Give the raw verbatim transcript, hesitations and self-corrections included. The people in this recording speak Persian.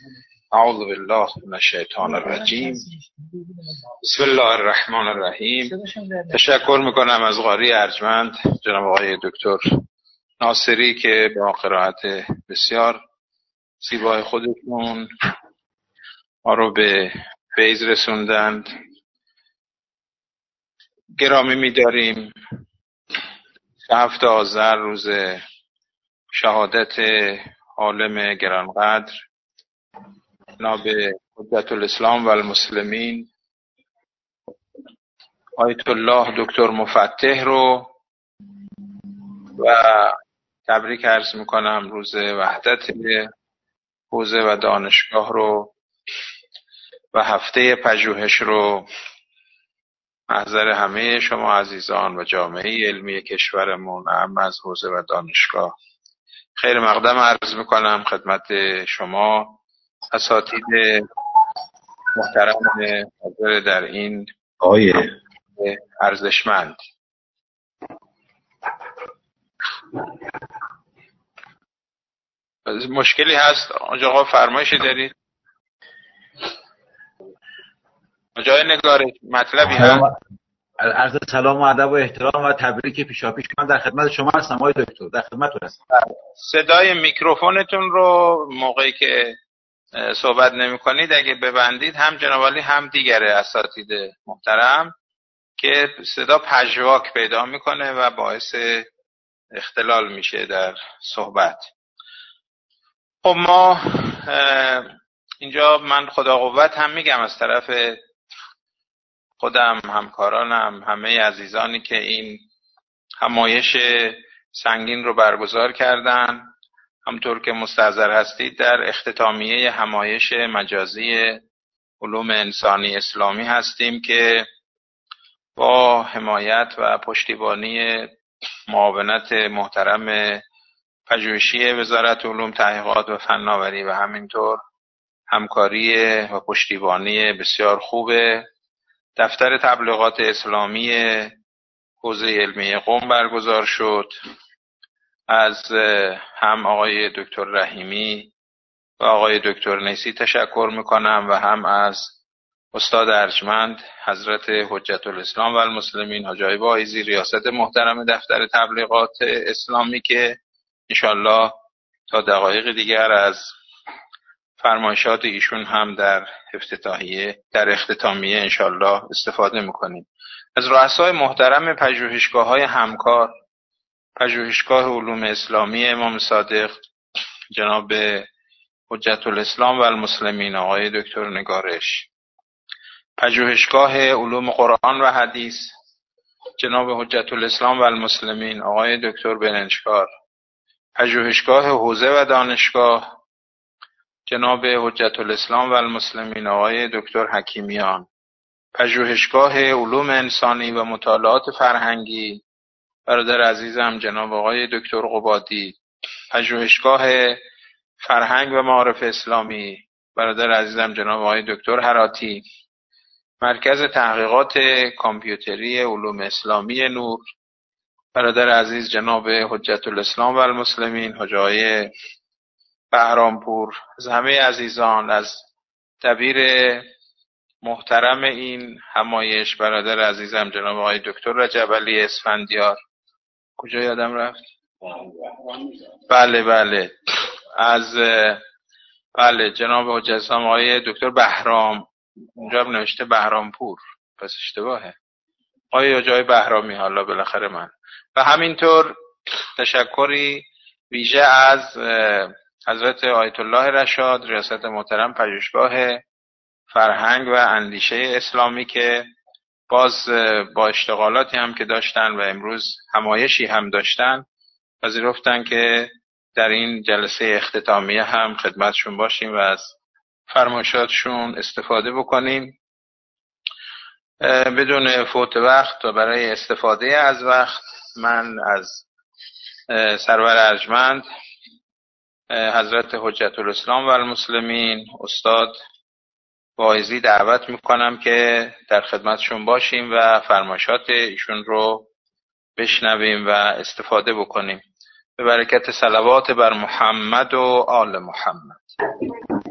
اعوذ بالله من الشیطان الرجیم. بسم الله الرحمن الرحیم. تشکر میکنم از قاری ارجمند جناب آقای دکتر ناصری که با قرائت بسیار زیبای خودشون ما رو به فیض رسوندند. گرامی می‌داریم هفت آذر روز شهادت عالم گرانقدر جناب حجت الاسلام و المسلمین آیت الله دکتر مفتح رو و تبریک عرض میکنم روز وحدت حوزه و دانشگاه رو و هفته پژوهش رو محضر همه شما عزیزان و جامعه علمی کشورمون اهم از حوزه و دانشگاه خیر مقدم عرض میکنم خدمت شما اساتید محترم حاضر در این آقای ارزشمند. مشکلی هست آقا فرمایشی دارید؟ جای نگارش مطلبی هست؟ عرض سلام و ادب و احترام و تبریک پیشاپیش من در خدمت شما هستم آقای دکتر، در خدمتتون هستم. صدای میکروفونتون رو موقعی که صحبت نمی کنید اگه ببندید هم جناب عالی هم دیگر اساتید محترم که صدا پژواک پیدا میکنه و باعث اختلال میشه در صحبت. خب ما اینجا من خدا قوت هم میگم از طرف خودم، همکارانم، همه عزیزانی که این همایش سنگین رو برگزار کردن، همطور که مستحضر هستید در اختتامیه همایش مجازی علوم انسانی اسلامی هستیم که با حمایت و پشتیبانی معاونت محترم پژوهشی وزارت علوم تحقیقات و فناوری و همینطور همکاری و پشتیبانی بسیار خوب دفتر تبلیغات اسلامی حوزه علمی قم برگزار شد. از هم آقای دکتر رحیمی و آقای دکتر نیسی تشکر میکنم و هم از استاد ارجمند حضرت حجت الاسلام و المسلمین حاجی واعظی ریاست محترم دفتر تبلیغات اسلامی که انشالله تا دقایق دیگر از فرمایشات ایشون هم در افتتاحیه در اختتامیه انشالله استفاده میکنیم. از رؤسای محترم پژوهشگاه‌های همکار پژوهشگاه علوم اسلامی امام صادق جناب حجت الاسلام و المسلمین آقای دکتر نگارش، پژوهشگاه علوم قرآن و حدیث جناب حجت الاسلام و المسلمین آقای دکتر بننشکار، پژوهشگاه حوزه و دانشگاه جناب حجت الاسلام و المسلمین آقای دکتر حکیمیان، پژوهشگاه علوم انسانی و مطالعات فرهنگی برادر عزیزم جناب آقای دکتر قبادی، پژوهشگاه فرهنگ و معارف اسلامی برادر عزیزم جناب آقای دکتر هراتی، مرکز تحقیقات کامپیوتری علوم اسلامی نور برادر عزیز جناب حجت الاسلام و المسلمین حاجی بهرامپور، از همه عزیزان، از دبیر محترم این همایش برادر عزیزم جناب آقای دکتر رجب علی اسفندیار، کجا یادم رفت؟ بله بله از بله جناب حجت الاسلام آقای دکتر بهرام، اونجا هم نوشته بهرامپور پس اشتباهه، آقای جای بهرامی حالا بالاخره من. و همینطور تشکری ویژه از حضرت آیت الله رشاد ریاست محترم پژوهشگاه فرهنگ و اندیشه اسلامی که باز با اشتغالاتی هم که داشتن و امروز همایشی هم داشتن پذیرفتن که در این جلسه اختتامیه هم خدمتشون باشیم و از فرمایشاتشون استفاده بکنیم. بدون فوت وقت و برای استفاده از وقت من از سرور ارجمند حضرت حجت الاسلام و المسلمین استاد واعظی دعوت میکنم که در خدمتشون باشیم و فرمایشات ایشون رو بشنویم و استفاده بکنیم. به برکت صلوات بر محمد و آل محمد.